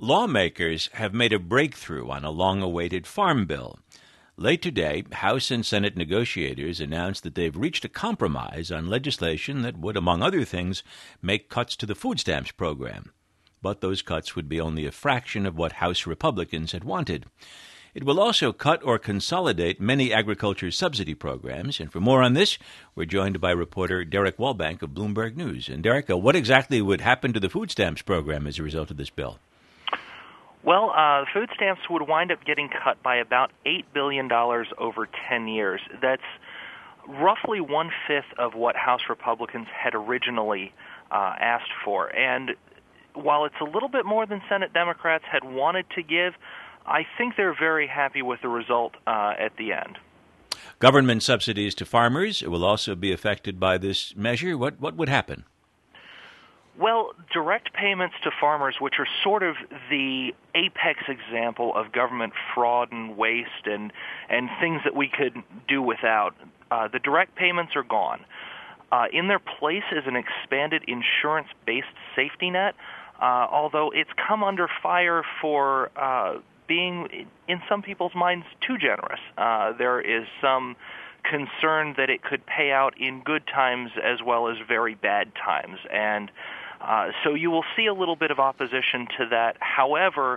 Lawmakers have made a breakthrough on a long-awaited farm bill. Late today, House and Senate negotiators announced that they've reached a compromise on legislation that would, among other things, make cuts to the food stamps program. But those cuts would be only a fraction of what House Republicans had wanted. It will also cut or consolidate many agriculture subsidy programs. And for more on this, we're joined by reporter Derek Wallbank of Bloomberg News. And Derek, what exactly would happen to the food stamps program as a result of this bill? Well, food stamps would wind up getting cut by about $8 billion over 10 years. That's roughly one-fifth of what House Republicans had originally asked for. And while it's a little bit more than Senate Democrats had wanted to give, I think they're very happy with the result at the end. Government subsidies to farmers will also be affected by this measure. What would happen? Well, direct payments to farmers, which are sort of the apex example of government fraud and waste and things that we could do without, the direct payments are gone. In their place is an expanded insurance-based safety net, although it's come under fire for being, in some people's minds, too generous. There is some concern that it could pay out in good times as well as very bad times. And so you will see a little bit of opposition to that. However,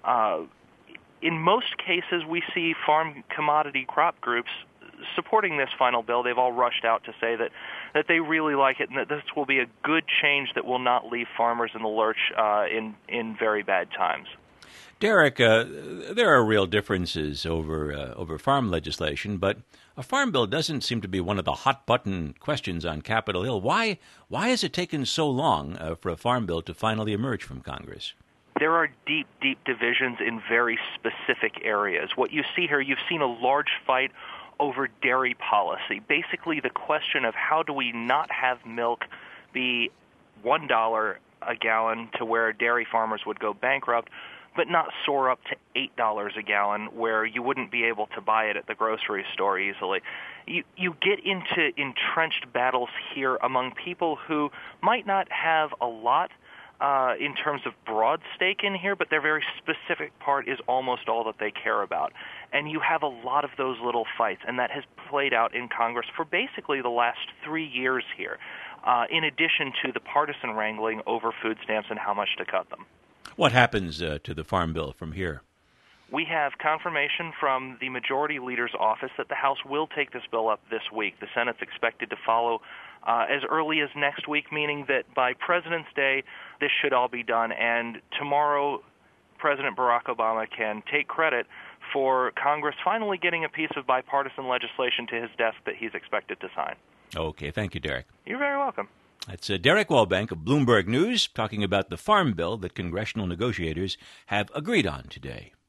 in most cases, we see farm commodity crop groups supporting this final bill. They've all rushed out to say that they really like it and that this will be a good change that will not leave farmers in the lurch in very bad times. Derek, there are real differences over farm legislation, but a farm bill doesn't seem to be one of the hot-button questions on Capitol Hill. Why has it taken so long for a farm bill to finally emerge from Congress? There are deep, deep divisions in very specific areas. What you see here, you've seen a large fight over dairy policy. Basically, the question of how do we not have milk be $1 a gallon to where dairy farmers would go bankrupt, but not soar up to $8 a gallon where you wouldn't be able to buy it at the grocery store easily. You get into entrenched battles here among people who might not have a lot in terms of broad stake in here, but their very specific part is almost all that they care about. And you have a lot of those little fights, and that has played out in Congress for basically the last 3 years here, in addition to the partisan wrangling over food stamps and how much to cut them. What happens to the farm bill from here? We have confirmation from the majority leader's office that the House will take this bill up this week. The Senate's expected to follow as early as next week, meaning that by President's Day, this should all be done. And tomorrow, President Barack Obama can take credit for Congress finally getting a piece of bipartisan legislation to his desk that he's expected to sign. Okay, thank you, Derek. You're very welcome. That's Derek Wallbank of Bloomberg News talking about the farm bill that congressional negotiators have agreed on today.